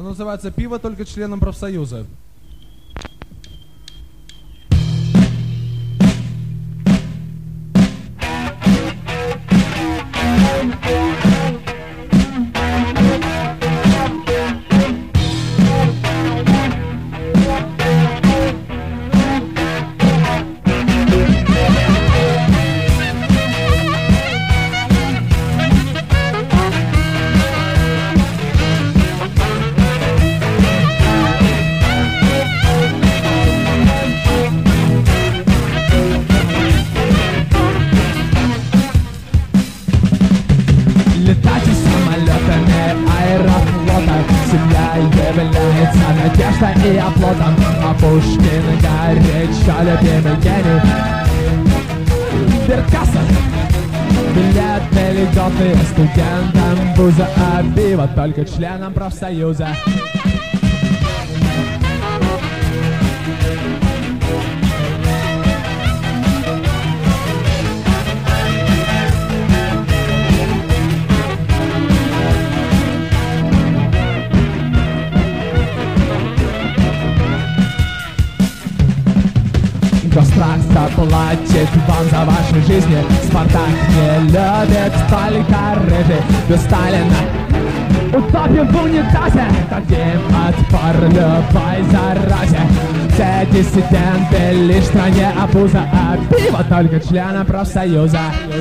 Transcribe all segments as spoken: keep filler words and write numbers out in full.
Оно называется «Пиво только членам профсоюза». Летайте самолетами аэрофлота, семья является надеждой и оплотом. А Пушкин горячо любимый гений. Сберкасса, билеты льготные студентам вуза, а пиво только членам профсоюза. Гострах заплатит вам за ваши жизни. Спартак не любит только рыжий. Без Сталина утопим в унитазе. Дадим отпор любой заразе. Все диссиденты лишь в стране обуза, а пиво только членам профсоюза.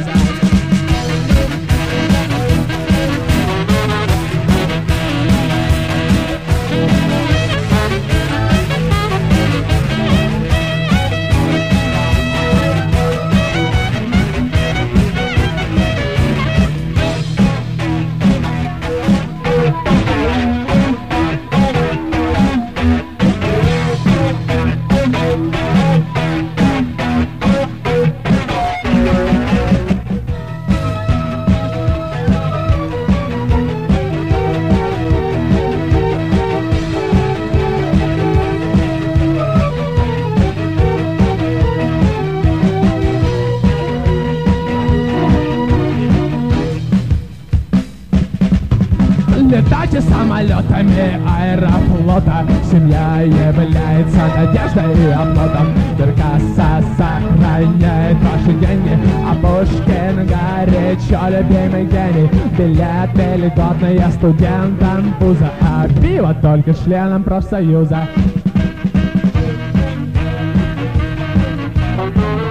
Летайте самолетами аэрофлота, семья является надеждой и оплотом. Сберкасса сохраняет ваши деньги, а Пушкин горячо любимый гений. Билеты льготные студентам вуза, а пиво только членам профсоюза.